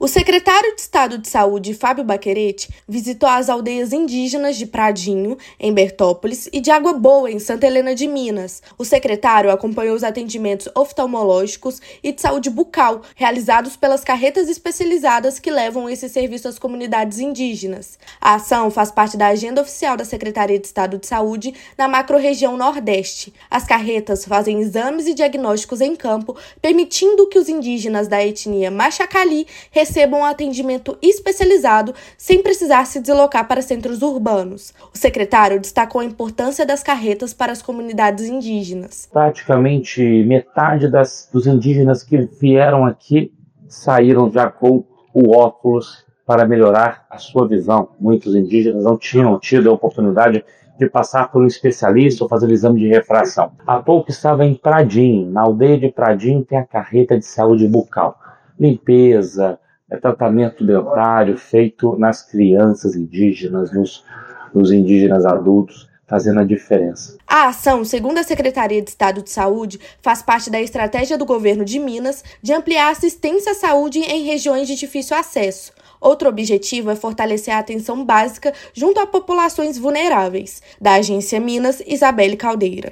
O secretário de Estado de Saúde, Fábio Baquerete, visitou as aldeias indígenas de Pradinho, em Bertópolis, e de Água Boa, em Santa Helena de Minas. O secretário acompanhou os atendimentos oftalmológicos e de saúde bucal, realizados pelas carretas especializadas que levam esse serviço às comunidades indígenas. A ação faz parte da agenda oficial da Secretaria de Estado de Saúde na macro-região Nordeste. As carretas fazem exames e diagnósticos em campo, permitindo que os indígenas da etnia Machacali recebam um atendimento especializado sem precisar se deslocar para centros urbanos. O secretário destacou a importância das carretas para as comunidades indígenas. Praticamente metade dos indígenas que vieram aqui saíram já com o óculos para melhorar a sua visão. Muitos indígenas não tinham tido a oportunidade de passar por um especialista ou fazer o exame de refração. Há pouco estava em Pradinho, na aldeia de Pradinho tem a carreta de saúde bucal. Limpeza, tratamento dentário feito nas crianças indígenas, nos indígenas adultos, fazendo a diferença. A ação, segundo a Secretaria de Estado de Saúde, faz parte da estratégia do governo de Minas de ampliar a assistência à saúde em regiões de difícil acesso. Outro objetivo é fortalecer a atenção básica junto a populações vulneráveis. Da Agência Minas, Isabelle Caldeira.